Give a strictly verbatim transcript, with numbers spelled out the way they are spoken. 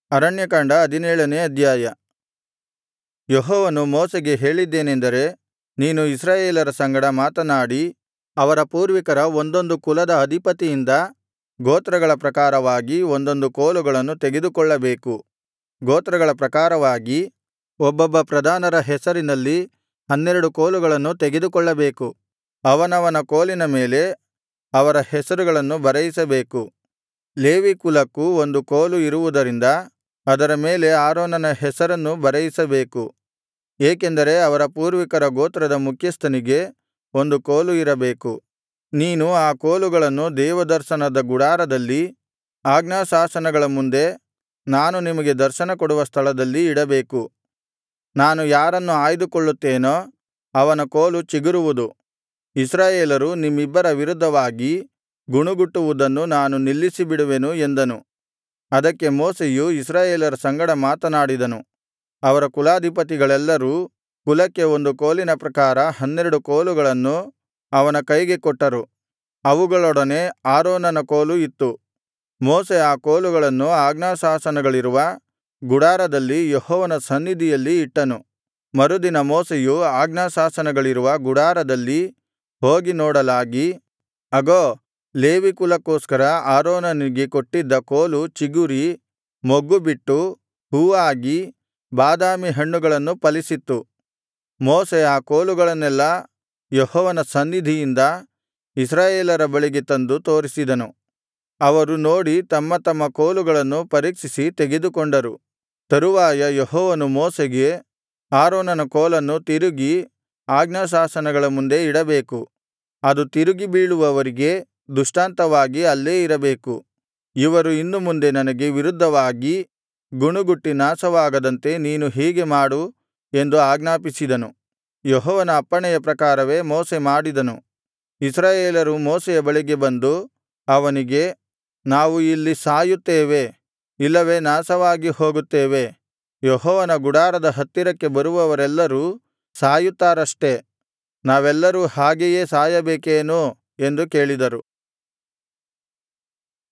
ಅರಣ್ಯಕಾಂಡ ಹದಿನೇಳನೇ ಅಧ್ಯಾಯ. ಯೆಹೋವನು ಮೋಶೆಗೆ ಹೇಳಿದ್ದೇನೆಂದರೆ, ನೀನು ಇಸ್ರಾಯೇಲರ ಸಂಗಡ ಮಾತನಾಡಿ, ಅವರ ಪೂರ್ವಿಕರ ಒಂದೊಂದು ಕುಲದ ಅಧಿಪತಿಯಿಂದ ಗೋತ್ರಗಳ ಪ್ರಕಾರವಾಗಿ ಒಂದೊಂದು ಕೋಲುಗಳನ್ನು ತೆಗೆದುಕೊಳ್ಳಬೇಕು. ಗೋತ್ರಗಳ ಪ್ರಕಾರವಾಗಿ ಒಬ್ಬೊಬ್ಬ ಪ್ರಧಾನರ ಹೆಸರಿನಲ್ಲಿ ಹನ್ನೆರಡು ಕೋಲುಗಳನ್ನು ತೆಗೆದುಕೊಳ್ಳಬೇಕು. ಅವನವನ ಕೋಲಿನ ಮೇಲೆ ಅವರ ಹೆಸರುಗಳನ್ನು ಬರೆಯಿಸಬೇಕು. ಲೇವಿ ಕುಲಕ್ಕೂ ಒಂದು ಕೋಲು ಇರುವುದರಿಂದ ಅದರ ಮೇಲೆ ಆರೋನನ ಹೆಸರನ್ನೂ ಬರೆಯಿಸಬೇಕು. ಏಕೆಂದರೆ ಅವರ ಪೂರ್ವಿಕರ ಗೋತ್ರದ ಮುಖ್ಯಸ್ಥನಿಗೆ ಒಂದು ಕೋಲು ಇರಬೇಕು. ನೀನು ಆ ಕೋಲುಗಳನ್ನು ದೇವದರ್ಶನದ ಗುಡಾರದಲ್ಲಿ ಆಜ್ಞಾಶಾಸನಗಳ ಮುಂದೆ ನಾನು ನಿಮಗೆ ದರ್ಶನ ಕೊಡುವ ಸ್ಥಳದಲ್ಲಿ ಇಡಬೇಕು. ನಾನು ಯಾರನ್ನು ಆಯ್ದುಕೊಳ್ಳುತ್ತೇನೋ ಅವನ ಕೋಲು ಚಿಗುರುವುದು. ಇಸ್ರಾಯೇಲರು ನಿಮ್ಮಿಬ್ಬರ ವಿರುದ್ಧವಾಗಿ ಗುಣುಗುಟ್ಟುವುದನ್ನು ನಾನು ನಿಲ್ಲಿಸಿಬಿಡುವೆನು ಎಂದನು. ಅದಕ್ಕೆ ಮೋಶೆಯು ಇಸ್ರಾಯೇಲರ ಸಂಗಡ ಮಾತನಾಡಿದನು. ಅವರ ಕುಲಾಧಿಪತಿಗಳೆಲ್ಲರೂ ಕುಲಕ್ಕೆ ಒಂದು ಕೋಲಿನ ಪ್ರಕಾರ ಹನ್ನೆರಡು ಕೋಲುಗಳನ್ನು ಅವನ ಕೈಗೆ ಕೊಟ್ಟರು. ಅವುಗಳೊಡನೆ ಆರೋನನ ಕೋಲು ಇತ್ತು. ಮೋಶೆ ಆ ಕೋಲುಗಳನ್ನು ಆಜ್ಞಾಶಾಸನಗಳಿರುವ ಗುಡಾರದಲ್ಲಿ ಯೆಹೋವನ ಸನ್ನಿಧಿಯಲ್ಲಿ ಇಟ್ಟನು. ಮರುದಿನ ಮೋಶೆಯು ಆಜ್ಞಾಶಾಸನಗಳಿರುವ ಗುಡಾರದಲ್ಲಿ ಹೋಗಿ ನೋಡಲಾಗಿ, ಅಗೋ, ಲೇವಿ ಕುಲಕ್ಕೋಸ್ಕರ ಆರೋನನಿಗೆ ಕೊಟ್ಟಿದ್ದ ಕೋಲು ಚಿಗುರಿ ಮೊಗ್ಗುಬಿಟ್ಟು ಹೂವಾಗಿ ಬಾದಾಮಿ ಹಣ್ಣುಗಳನ್ನು ಫಲಿಸಿತ್ತು. ಮೋಶೆ ಆ ಕೋಲುಗಳನ್ನೆಲ್ಲಾ ಯೆಹೋವನ ಸನ್ನಿಧಿಯಿಂದ ಇಸ್ರಾಯೇಲರ ಬಳಿಗೆ ತಂದು ತೋರಿಸಿದನು. ಅವರು ನೋಡಿ ತಮ್ಮ ತಮ್ಮ ಕೋಲುಗಳನ್ನು ಪರೀಕ್ಷಿಸಿ ತೆಗೆದುಕೊಂಡರು. ತರುವಾಯ ಯೆಹೋವನು ಮೋಶೆಗೆ, ಆರೋನನ ಕೋಲನ್ನು ತಿರುಗಿ ಆಜ್ಞಾಶಾಸನಗಳ ಮುಂದೆ ಇಡಬೇಕು. ಅದು ತಿರುಗಿ ಬೀಳುವವರಿಗೆ ದೃಷ್ಟಾಂತವಾಗಿ ಅಲ್ಲೇ ಇರಬೇಕು. ಇವರು ಇನ್ನು ಮುಂದೆ ನನಗೆ ವಿರುದ್ಧವಾಗಿ ಗುಣುಗುಟ್ಟಿ ನಾಶವಾಗದಂತೆ ನೀನು ಹೀಗೆ ಮಾಡು ಎಂದು ಆಜ್ಞಾಪಿಸಿದನು. ಯೆಹೋವನ ಅಪ್ಪಣೆಯ ಪ್ರಕಾರವೇ ಮೋಶೆ ಮಾಡಿದನು. ಇಸ್ರಾಯೇಲರು ಮೋಶೆಯ ಬಳಿಗೆ ಬಂದು ಅವನಿಗೆ, ನಾವು ಇಲ್ಲಿ ಸಾಯುತ್ತೇವೆ, ಇಲ್ಲವೇ ನಾಶವಾಗಿ ಹೋಗುತ್ತೇವೆ. ಯೆಹೋವನ ಗುಡಾರದ ಹತ್ತಿರಕ್ಕೆ ಬರುವವರೆಲ್ಲರೂ ಸಾಯುತ್ತಾರಷ್ಟೆ. ನಾವೆಲ್ಲರೂ ಹಾಗೆಯೇ ಸಾಯಬೇಕೇನು ಎಂದು ಕೇಳಿದರು.